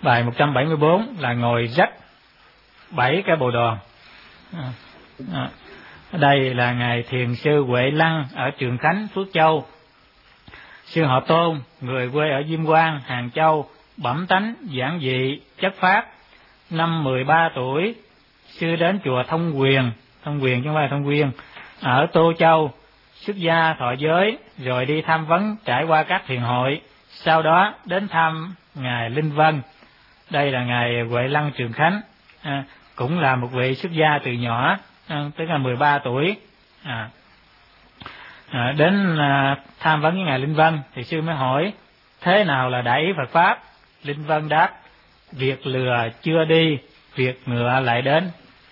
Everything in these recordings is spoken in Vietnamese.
Bài 174 là ngồi rách 7 cái bồ đoàn. Đây là ngài Thiền sư Huệ Lăng ở Trường Khánh, Phước Châu. Sư họ Tôn, người quê ở Diêm Quan, Hàng Châu, bẩm tánh giản dị chất phác. Năm 13 tuổi, sư đến chùa Thông Quyền chứ không phải là Thông Quyền, ở Tô Châu, xuất gia thọ giới, rồi đi tham vấn trải qua các thiền hội. Sau đó đến thăm ngài Linh Vân. Đây là ngài Huệ Lăng Trường Khánh, cũng là một vị xuất gia từ nhỏ, tức là 13 tuổi. Đến tham vấn với ngài Linh Vân thì sư mới hỏi thế nào là đại ý Phật pháp. Linh Vân đáp: việc lừa chưa đi, việc ngựa lại đến.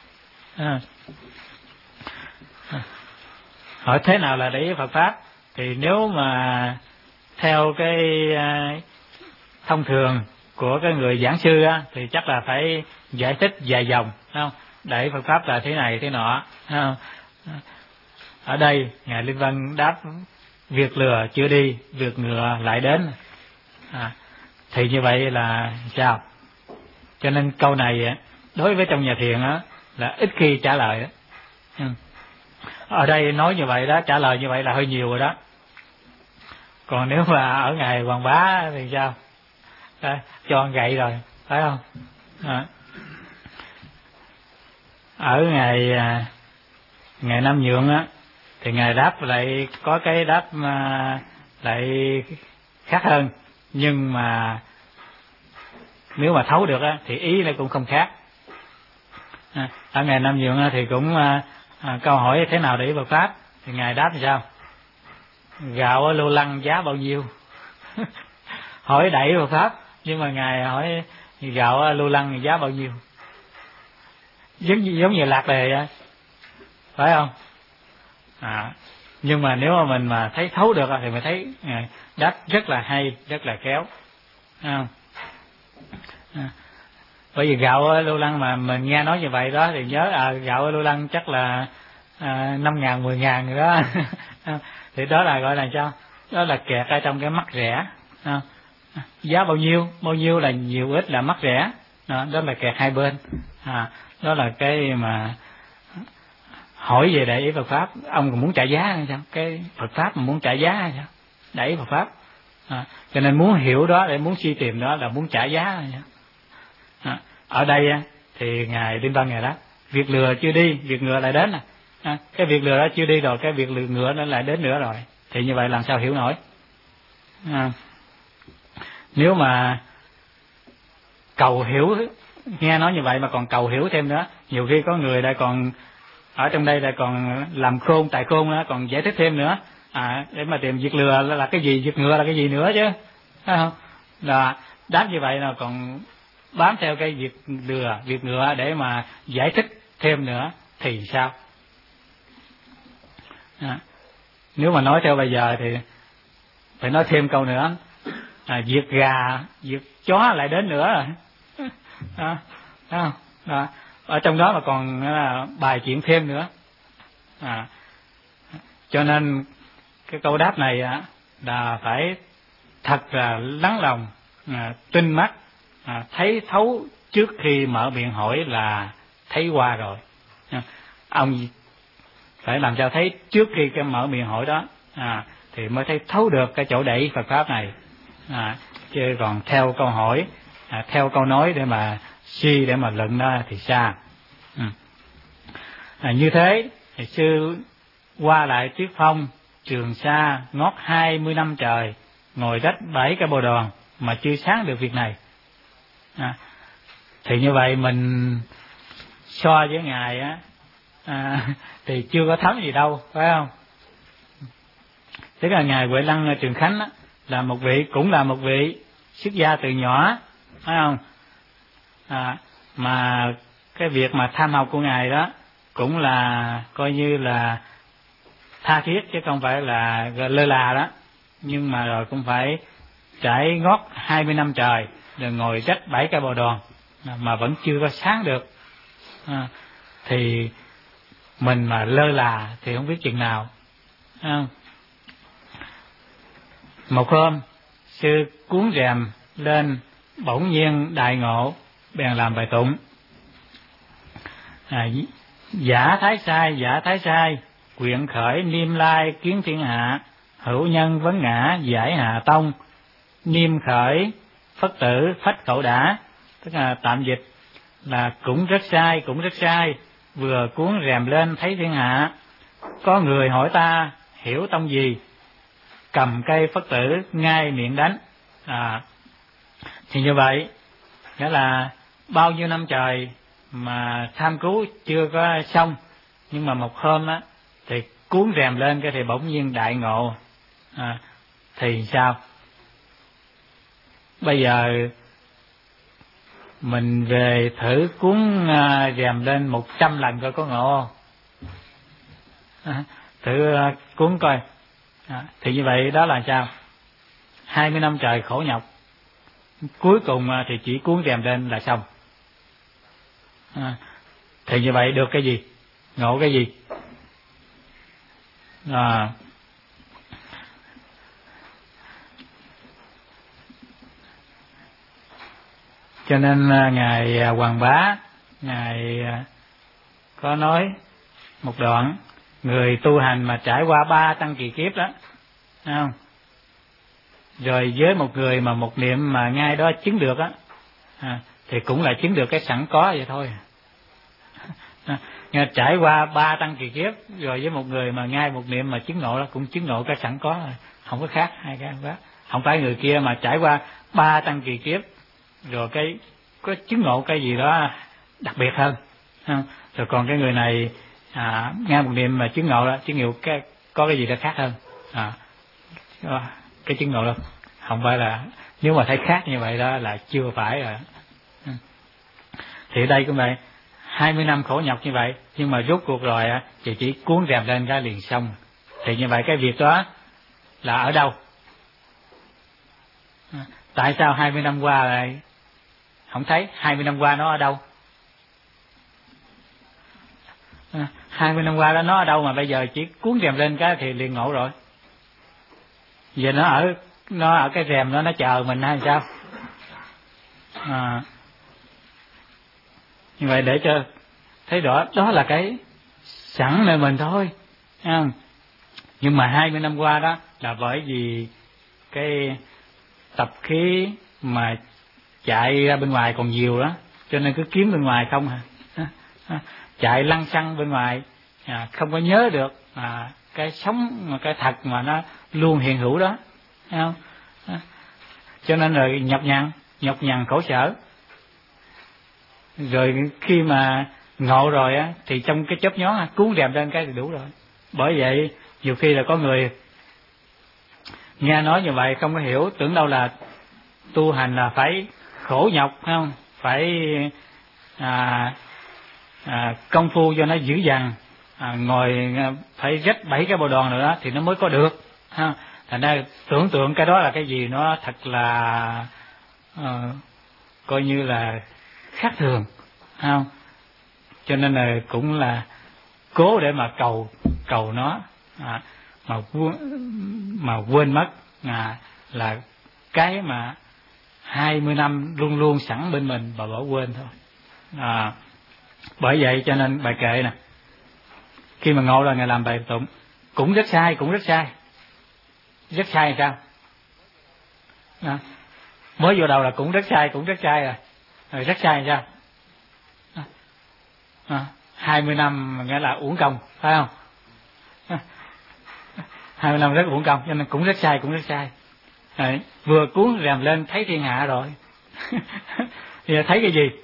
Hỏi thế nào là đại ý Phật pháp thì nếu mà theo cái thông thường của cái người giảng sư á, thì chắc là phải giải thích dài dòng, không? Đại ý Phật pháp là thế này thế nọ, không? Ở đây ngài Linh Vân đáp: việc lừa chưa đi, việc ngựa lại đến. Thì như vậy là sao? Cho nên câu này đối với trong nhà thiền á là ít khi trả lời đó. Ở đây nói như vậy đó, trả lời như vậy là hơi nhiều rồi đó. Còn nếu mà ở ngài Hoàng Bá thì sao? Cho gậy rồi, phải không? Ở ngài Nam Nhượng á thì ngài đáp lại có cái đáp lại khác hơn, nhưng mà nếu mà thấu được á thì ý nó cũng không khác. Ở ngài Nam Nhượng á thì cũng câu hỏi thế nào để ý Phật pháp thì ngài đáp thì sao? Gạo ở Lô Lăng giá bao nhiêu? Hỏi đẩy Phật pháp, nhưng mà ngài hỏi gạo ở Lô Lăng giá bao nhiêu? Giống như lạc đề á, phải không? Nhưng mà nếu mà mình mà thấy thấu được thì mình thấy đáp rất là hay, rất là khéo. Bởi vì gạo ở Lô Lăng mà mình nghe nói như vậy đó thì nhớ gạo ở Lô Lăng chắc là 5.000 10.000 rồi đó. Thì đó là gọi là sao? Đó là kẹt ở trong cái mắc rẻ. Giá bao nhiêu là nhiều ít là mắc rẻ. Đó là kẹt hai bên. Đó là cái mà hỏi về đại ý Phật pháp, ông còn muốn trả giá hay sao? Cái Phật pháp mà muốn trả giá hay sao? Đại ý Phật pháp. Cho nên muốn hiểu đó, để muốn suy tìm đó là muốn trả giá hay sao? Ở đây thì ngài Linh Vân ngài đó, việc lừa chưa đi, việc ngựa lại đến. Cái việc lừa đó chưa đi rồi, cái việc lừa ngựa nó lại đến nữa rồi. Thì như vậy làm sao hiểu nổi? Nếu mà cầu hiểu, nghe nói như vậy mà còn cầu hiểu thêm nữa, nhiều khi có người đây còn ở trong đây là còn làm khôn tài khôn đó, còn giải thích thêm nữa, để mà tìm việc lừa là cái gì, việc ngựa là cái gì nữa chứ, phải không? Là đáp như vậy là còn bám theo cái việc lừa, việc ngựa để mà giải thích thêm nữa thì sao? Nếu mà nói theo bây giờ thì phải nói thêm câu nữa, việc gà, việc chó lại đến nữa rồi. Ở trong đó mà còn bài chuyện thêm nữa. Cho nên cái câu đáp này là phải thật là lắng lòng, tinh mắt, thấy thấu trước khi mở miệng hỏi là thấy qua rồi. Ông phải làm sao thấy trước khi cái mở miệng hỏi đó, thì mới thấy thấu được cái chỗ đẩy Phật pháp này. Chứ còn theo câu hỏi, theo câu nói để mà suy, để mà luận đó thì xa. Như thế thì sư qua lại Tuyết Phong, Trường Sa ngót 20 năm trời, ngồi rách 7 cái bồ đoàn mà chưa sáng được việc này. Thì như vậy mình so với ngài thì chưa có thấm gì đâu, phải không? Tức là ngài Huệ Lăng Trường Khánh là một vị, cũng là một vị xuất gia từ nhỏ, phải không? Mà cái việc mà tham học của ngài đó cũng là coi như là tha thiết chứ không phải là lơ là đó. Nhưng mà rồi cũng phải trải ngót 20 năm trời rồi ngồi rách 7 cái bồ đoàn mà vẫn chưa có sáng được. Thì mình mà lơ là thì không biết chừng nào. Một hôm sư cuốn rèm lên bỗng nhiên đại ngộ, bèn làm bài tụng. Giả thái sai, quyện khởi niêm lai kiến thiên hạ, hữu nhân vấn ngã giải hạ tông, niêm khởi phất tử phách khẩu đã. Tức là tạm dịch là cũng rất sai, vừa cuốn rèm lên thấy thiên hạ. Có người hỏi ta hiểu tông gì, cầm cây phất tử ngay miệng đánh. Thì như vậy nghĩa là bao nhiêu năm trời mà tham cứu chưa có xong, nhưng mà một hôm á thì cuốn rèm lên cái thì bỗng nhiên đại ngộ. Thì sao? Bây giờ mình về thử cuốn rèm lên 100 lần coi có ngộ không? Thử cuốn coi. Thì như vậy đó là sao? 20 năm trời khổ nhọc, cuối cùng thì chỉ cuốn rèm lên là xong. Thì như vậy được cái gì? Ngộ cái gì? Cho nên ngài Hoàng Bá, ngài có nói một đoạn: người tu hành mà trải qua 3 tăng kỳ kiếp đó, thấy không? Rồi với một người mà một niệm mà ngay đó chứng được á, thì cũng là chứng được cái sẵn có vậy thôi. Trải qua 3 tăng kỳ kiếp rồi với một người mà ngay một niệm mà chứng ngộ đó, cũng chứng ngộ cái sẵn có rồi, không có khác hai cái khác. Không phải người kia mà trải qua 3 tăng kỳ kiếp rồi cái có chứng ngộ cái gì đó đặc biệt hơn, rồi còn cái người này ngay một niệm mà chứng ngộ đó, chứng ngộ cái có cái gì đó khác hơn. Cái chứng ngộ đó không phải là, nếu mà thấy khác như vậy đó là chưa phải rồi. Thì đây cũng vậy, 20 năm khổ nhọc như vậy, nhưng mà rốt cuộc rồi thì chỉ cuốn rèm lên cái liền xong. Thì như vậy cái việc đó là ở đâu? Tại sao 20 năm qua lại không thấy? 20 năm qua nó ở đâu? 20 năm qua đó nó ở đâu mà bây giờ chỉ cuốn rèm lên cái thì liền ngộ rồi? Giờ nó ở cái rèm đó, nó chờ mình hay sao? Như vậy để cho thấy rõ đó là cái sẵn nơi mình thôi. Nhưng mà 20 năm qua đó là bởi vì cái tập khí mà chạy ra bên ngoài còn nhiều đó, cho nên cứ kiếm bên ngoài không chạy lăng xăng bên ngoài, không có nhớ được cái sống mà cái thật mà nó luôn hiện hữu đó, thấy không? Cho nên rồi nhọc nhằn khổ sở. Rồi khi mà ngộ rồi á thì trong cái chớp nhón cuốn rèm lên cái thì đủ rồi. Bởi vậy nhiều khi là có người nghe nói như vậy không có hiểu, tưởng đâu là tu hành là phải khổ nhọc, phải không? Phải công phu cho nó dữ dằn, ngồi phải rách 7 cái bộ đòn nữa thì nó mới có được. Thành ra tưởng tượng cái đó là cái gì nó thật là coi như là khác thường, không? Cho nên là cũng là cố để mà cầu nó, mà quên mất là cái mà 20 năm luôn luôn sẵn bên mình mà bỏ quên thôi. Bởi vậy cho nên bài kệ nè, khi mà ngộ là ngài làm bài tụng cũng rất sai. Rất sai sao? Mới vô đầu là cũng rất sai rồi rất sai sao? 20 năm nghĩa là uổng công, phải không? 20 năm rất uổng công, cho nên cũng rất sai. Vừa cuốn rèm lên thấy thiên hạ rồi. Thì thấy cái gì?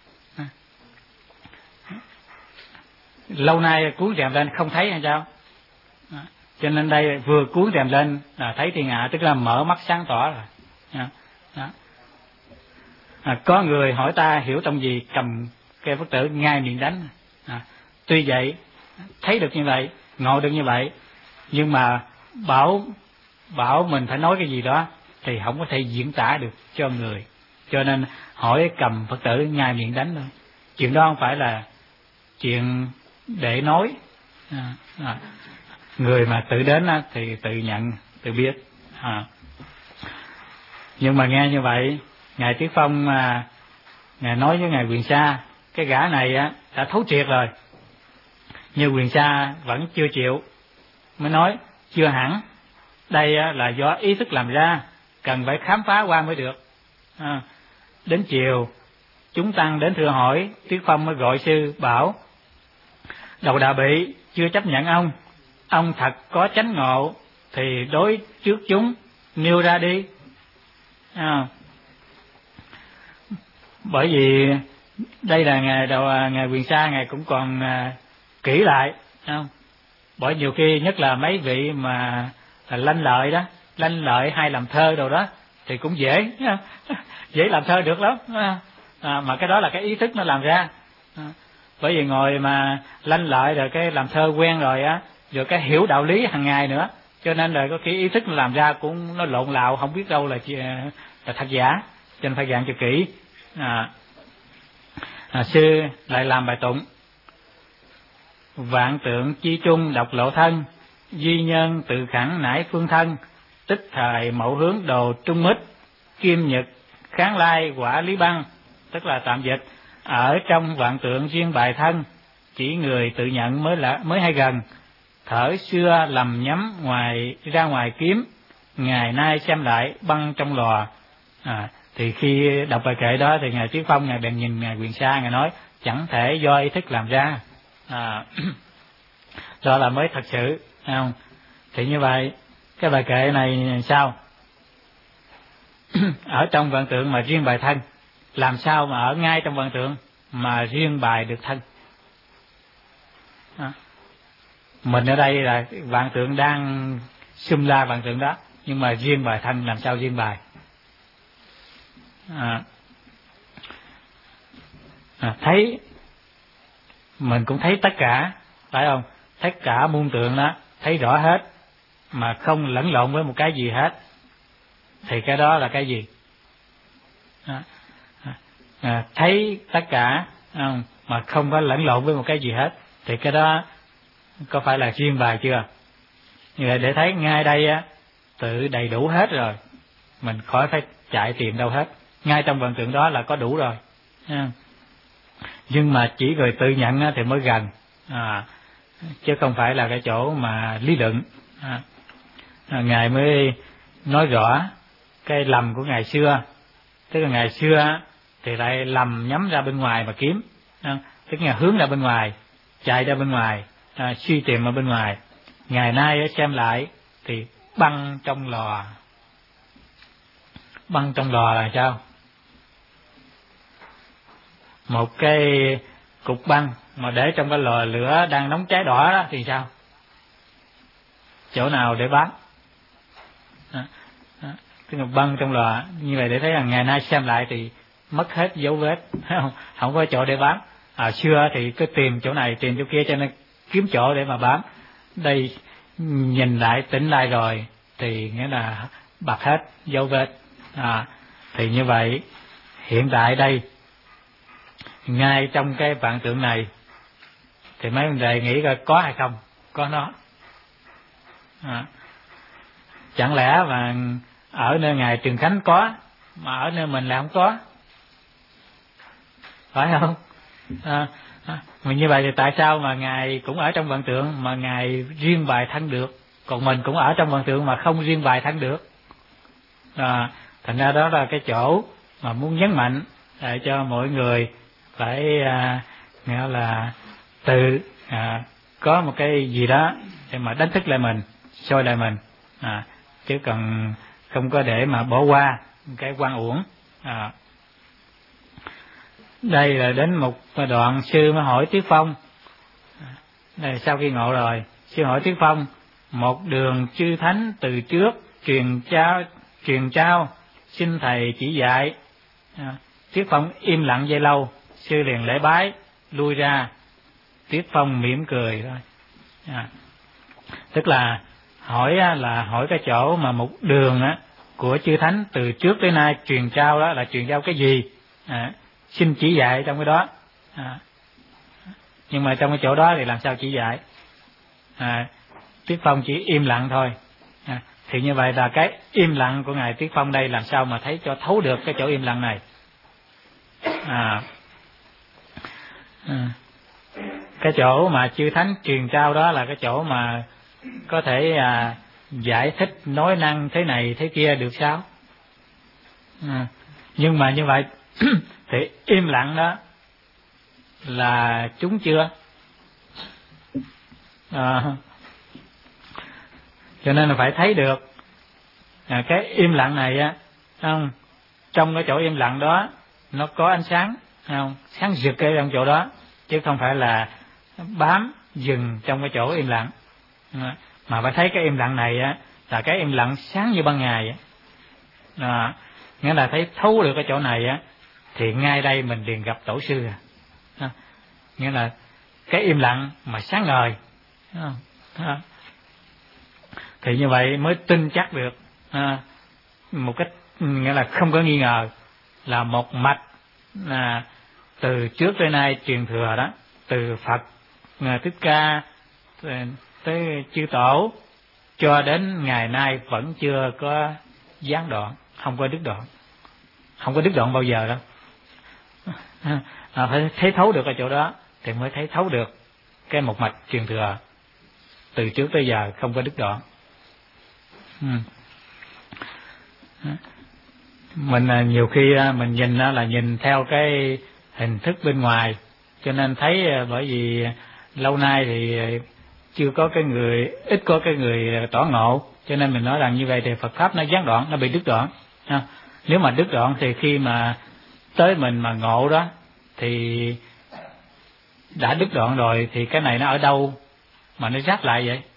Lâu nay cuốn rèm lên không thấy hay sao? Cho nên đây vừa cuốn rèm lên là thấy thiên hạ, tức là mở mắt sáng tỏ rồi. Có người hỏi ta hiểu tông gì, cầm cây phất tử ngay miệng đánh. Tuy vậy thấy được như vậy, ngộ được như vậy, nhưng mà bảo mình phải nói cái gì đó thì không có thể diễn tả được cho người, cho nên hỏi cầm phật tử ngay miệng đánh thôi. Chuyện đó không phải là chuyện để nói. Người mà tự đến thì tự nhận tự biết. Nhưng mà nghe như vậy ngài Tiết Phong ngài nói với ngài Quyền Sa, cái gã này đã thấu triệt rồi, nhưng Quyền Sa vẫn chưa chịu, mới nói chưa hẳn, đây là do ý thức làm ra, cần phải khám phá qua mới được. Đến chiều chúng tăng đến thưa hỏi, Tiết Phong mới gọi sư bảo: Đầu Đà Bị chưa chấp nhận ông thật có chánh ngộ thì đối trước chúng nêu ra đi. Bởi vì đây là ngài Quyền Sa, ngài cũng còn kỹ lại, không? Bởi nhiều khi nhất là mấy vị mà lanh lợi hay làm thơ đồ đó thì cũng dễ làm thơ được lắm, mà cái đó là cái ý thức nó làm ra. Bởi vì ngồi mà lanh lợi rồi cái làm thơ quen rồi rồi cái hiểu đạo lý hàng ngày nữa, cho nên là có khi ý thức nó làm ra cũng nó lộn lạo, không biết đâu là thật giả, cho nên phải dặn cho kỹ. Sư lại làm bài tụng: Vạn tượng chi trung độc lộ thân, duy nhân tự khẳng nải phương thân, tích thời mẫu hướng đồ trung mít, kim nhật kháng lai quả lý băng. Tức là tạm dịch: ở trong vạn tượng riêng bài thân, chỉ người tự nhận mới hay gần, thở xưa lầm nhắm ra ngoài kiếm, ngày nay xem lại băng trong lò. Thì khi đọc bài kệ đó thì ngài Tiết Phong ngài bèn nhìn ngài Quyền Sa, ngài nói chẳng thể do ý thức làm ra, đó là mới thật sự, không? Thì như vậy cái bài kệ này sao? Ở trong vạn tượng mà riêng bài thân, làm sao mà ở ngay trong vạn tượng mà riêng bài được thân? Mình ở đây là vạn tượng đang xung la vạn tượng đó, nhưng mà riêng bài thân làm sao riêng bài? Thấy mình cũng thấy tất cả, phải không? Tất cả muôn tượng đó thấy rõ hết mà không lẫn lộn với một cái gì hết, thì cái đó là cái gì? Thấy tất cả mà không có lẫn lộn với một cái gì hết, thì cái đó có phải là riêng bài chưa? Như vậy để thấy ngay đây tự đầy đủ hết rồi, mình khỏi phải chạy tìm đâu hết, ngay trong vạn tượng đó là có đủ rồi. Nhưng mà chỉ người tự nhận thì mới gần, chứ không phải là cái chỗ mà lý luận. Ngài mới nói rõ cái lầm của ngày xưa, tức là ngày xưa thì lại lầm nhắm ra bên ngoài mà kiếm, tức là hướng ra bên ngoài, chạy ra bên ngoài, suy tìm ở bên ngoài. Ngày nay xem lại thì băng trong lò. Băng trong lò là sao? Một cái cục băng mà để trong cái lò lửa đang nóng cháy đỏ đó thì sao? Chỗ nào để bán? Tức là băng trong lò. Như vậy để thấy rằng ngày nay xem lại thì mất hết dấu vết, không có chỗ để bán. Xưa thì cứ tìm chỗ này tìm chỗ kia, cho nên kiếm chỗ để mà bám. Đây nhìn lại tỉnh lại rồi thì nghĩa là bật hết dấu vết. Thì như vậy hiện tại đây ngay trong cái vạn tượng này thì mấy vấn đề nghĩ coi có hay không? Có nó. Chẳng lẽ mà ở nơi ngài Trường Khánh có mà ở nơi mình lại không có, phải không? Mà như vậy thì tại sao mà ngài cũng ở trong vạn tượng mà ngài riêng bài thân được, còn mình cũng ở trong vạn tượng mà không riêng bài thân được? Thành ra đó là cái chỗ mà muốn nhấn mạnh để cho mỗi người phải nghĩa là tự có một cái gì đó để mà đánh thức lại mình, soi lại mình, chứ còn không có để mà bỏ qua cái oan uổng. Đây là đến một đoạn sư mới hỏi Tiết Phong. Đây sau khi ngộ rồi, sư hỏi Tiết Phong: một đường chư thánh từ trước truyền trao, xin thầy chỉ dạy. Tiết Phong im lặng giây lâu, sư liền lễ bái lui ra. Tiết Phong mỉm cười thôi. Tức là hỏi cái chỗ mà một đường của chư thánh từ trước tới nay truyền trao, đó là truyền trao cái gì, xin chỉ dạy trong cái đó. Nhưng mà trong cái chỗ đó thì làm sao chỉ dạy? Tiết Phong chỉ im lặng thôi. Thì như vậy là cái im lặng của ngài Tiết Phong đây làm sao mà thấy cho thấu được cái chỗ im lặng này. Cái chỗ mà chư thánh truyền trao đó là cái chỗ mà có thể giải thích nói năng thế này thế kia được sao? Nhưng mà như vậy thì im lặng đó là chúng chưa? Cho nên là phải thấy được cái im lặng này á, không? Trong cái chỗ im lặng đó nó có ánh sáng, không? Sáng rực ở trong chỗ đó, chứ không phải là bám dừng trong cái chỗ im lặng, mà phải thấy cái im lặng này á là cái im lặng sáng như ban ngày á. Nghĩa là thấy thấu được cái chỗ này á thì ngay đây mình liền gặp tổ sư nghĩa là cái im lặng mà sáng ngời, thì như vậy mới tin chắc được một cách nghĩa là không có nghi ngờ là một mạch từ trước tới nay truyền thừa đó, từ Phật Thích Ca tới chư tổ cho đến ngày nay vẫn chưa có gián đoạn, không có đứt đoạn, không có đứt đoạn bao giờ đâu. Phải thấy thấu được ở chỗ đó thì mới thấy thấu được cái một mạch truyền thừa từ trước tới giờ không có đứt đoạn. Mình nhiều khi mình nhìn là nhìn theo cái hình thức bên ngoài, cho nên thấy bởi vì lâu nay thì chưa có cái người, ít có cái người tỏ ngộ, cho nên mình nói rằng như vậy thì Phật pháp nó gián đoạn, nó bị đứt đoạn. Nếu mà đứt đoạn thì khi mà tới mình mà ngộ đó thì đã đứt đoạn rồi, thì cái này nó ở đâu mà nó ráp lại vậy?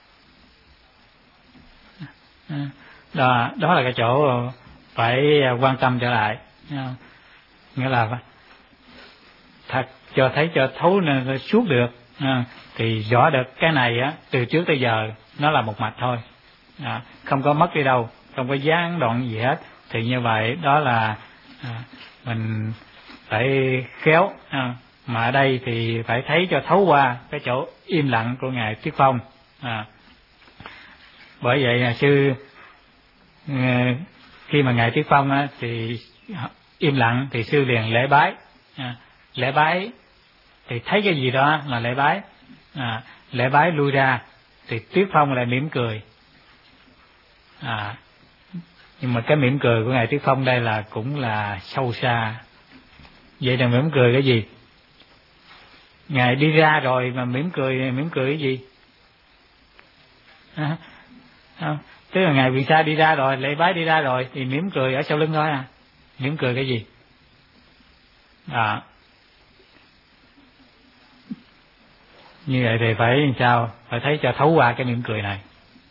Đó là cái chỗ phải quan tâm trở lại. Nghĩa là thật cho thấy cho thấu nên suốt được, thì rõ được cái này á từ trước tới giờ nó là một mạch thôi, không có mất đi đâu, không có gián đoạn gì hết. Thì như vậy đó là mình phải khéo, mà ở đây thì phải thấy cho thấu qua cái chỗ im lặng của ngài Tiết Phong. Bởi vậy sư khi mà ngài Tiết Phong á, thì im lặng thì sư liền lễ bái. Lễ bái thì thấy cái gì đó là lễ bái. Lễ bái lui ra thì Tiết Phong lại mỉm cười. Nhưng mà cái mỉm cười của ngài Tiết Phong đây là cũng là sâu xa. Vậy là mỉm cười cái gì? Ngài đi ra rồi mà mỉm cười cái gì? Không. Tức là ngài Quyền Sa đi ra rồi, lễ bái đi ra rồi thì mỉm cười ở sau lưng thôi mỉm cười cái gì? Như vậy thì phải sao? Phải thấy cho thấu qua cái mỉm cười này.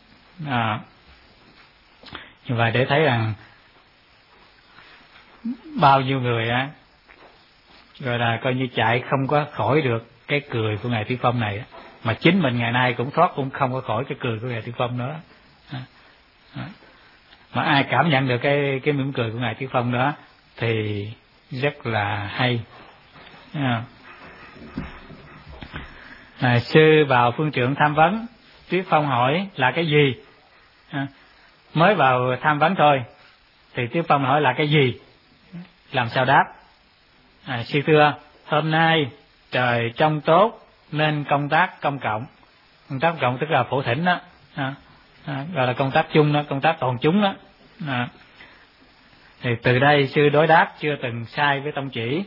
Như vậy để thấy rằng bao nhiêu người á rồi là coi như chạy không có khỏi được cái cười của ngài Tiết Phong này, mà chính mình ngày nay cũng thoát cũng không có khỏi cái cười của ngài Tiết Phong đó. Mà ai cảm nhận được cái mỉm cười của ngài Tiết Phong đó thì rất là hay. Sư vào phương trượng tham vấn, Tiết Phong hỏi là cái gì? Mới vào tham vấn thôi thì Tiết Phong hỏi là cái gì, làm sao đáp? Sư thưa, hôm nay trời trong tốt nên công tác công cộng. Công tác công cộng tức là phổ thỉnh đó, gọi là công tác chung đó, công tác toàn chúng đó. Thì từ đây sư đối đáp chưa từng sai với tông chỉ.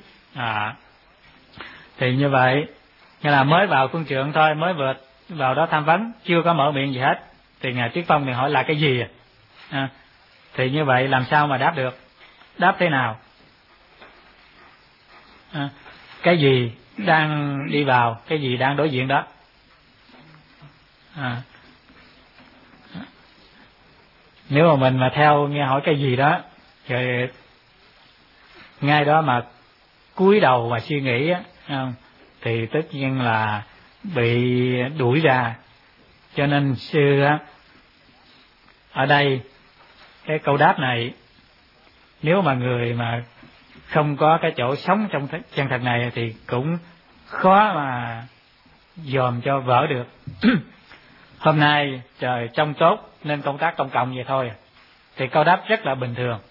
Thì như vậy nghĩa là mới vào phương trượng thôi, mới vượt vào đó tham vấn, chưa có mở miệng gì hết, thì ngài Tiết Phong thì hỏi là cái gì? Thì như vậy làm sao mà đáp được? Đáp thế nào? Cái gì đang đi vào, cái gì đang đối diện đó. Nếu mà mình mà theo nghe hỏi cái gì đó rồi ngay đó mà cúi đầu mà suy nghĩ á, thì tất nhiên là bị đuổi ra. Cho nên sư á, ở đây cái câu đáp này, nếu mà người mà không có cái chỗ sống trong chân thật này thì cũng khó mà dòm cho vỡ được. Hôm nay trời trong tốt nên công tác công cộng vậy thôi. Thì câu đáp rất là bình thường.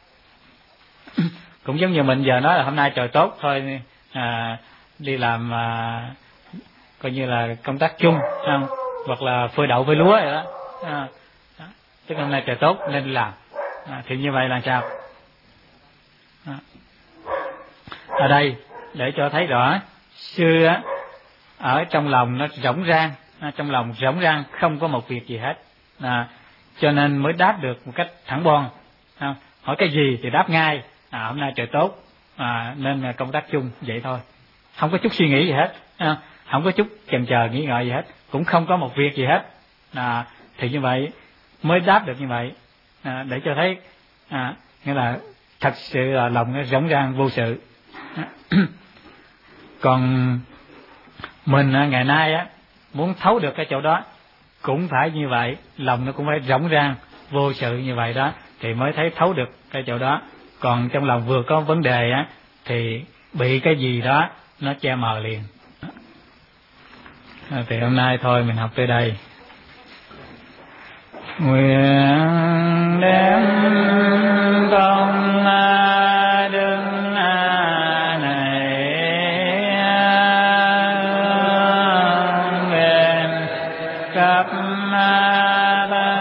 Cũng giống như mình giờ nói là hôm nay trời tốt thôi, đi làm coi như là công tác chung, hoặc là phơi đậu với lúa vậy đó, tức hôm nay trời tốt nên đi làm, thì như vậy là sao? Ở đây để cho thấy rõ, xưa ở trong lòng nó rỗng rang, trong lòng rỗng rang không có một việc gì hết, cho nên mới đáp được một cách thẳng bon. Hỏi cái gì thì đáp ngay, hôm nay trời tốt, nên công tác chung vậy thôi, không có chút suy nghĩ gì hết, không có chút chần chờ nghĩ ngợi gì hết, cũng không có một việc gì hết, thì như vậy mới đáp được như vậy, để cho thấy nghĩa là thật sự là lòng nó rỗng rang vô sự. Còn mình ngày nay muốn thấu được cái chỗ đó cũng phải như vậy, lòng nó cũng phải rỗng rang vô sự như vậy đó thì mới thấy thấu được cái chỗ đó. Còn trong lòng vừa có vấn đề thì bị cái gì đó nó che mờ liền. Thì hôm nay thôi mình học tới đây. Nguyện đem công đức này bên khắp